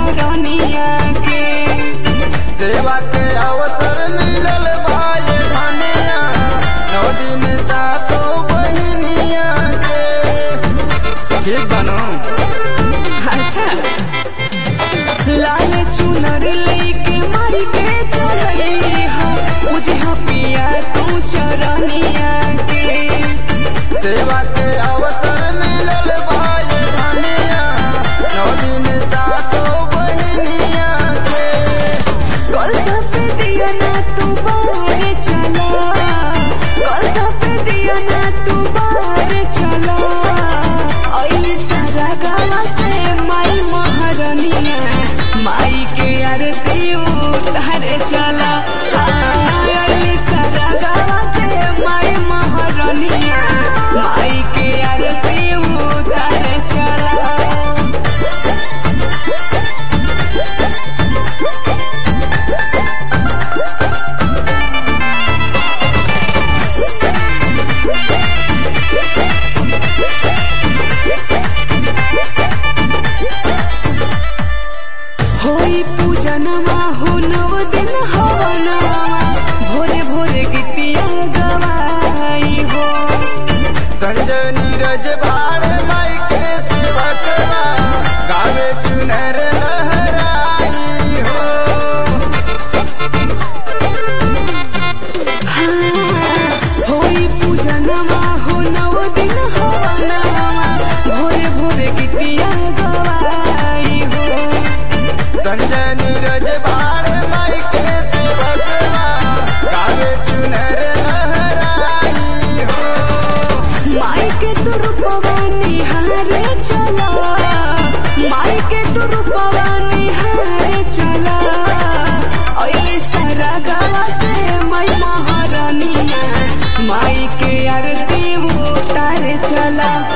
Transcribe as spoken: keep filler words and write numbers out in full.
महारानिया के सेवा के अवसर मिलल भाई धनिया नौ दिन सातो बहिनिया के ठीक बनो। अच्छा लाल चुनर लेके माई के चढ़ई हा मुझे हा पिया तू चरनिया के सेवा के अवसर मिलल भाई धनिया नौ दिन सातो बहिनिया के कल सब दिया ना तू बाहर चला कल सब दिया ना तू बाहर चला आई सारा गावा से माई महारानिया माई के आरती उतारे चला आई सारा गावा से माई महारानिया माई के आरती उतारे चला। होई पूजनमा हो नव दिन हवनमा भोरे भोरे गीतिया गवाई हो संजय नीरज भाड़ माई के सेवकवा गावे चुनर लहराई हो। हाँ, होई पूजनमा हो नव दिन हवनमा भोरे भोरे गीतिया गवाई हो संजय नीरज भाड़ माई के सेवकवा गावे चुनर लहराई हो। माई के तू रूपवा निहारे चला माई के तू रूपवा निहारे चला अइली सारा गावा से माई महारानिया माई के आरती उतारे चला।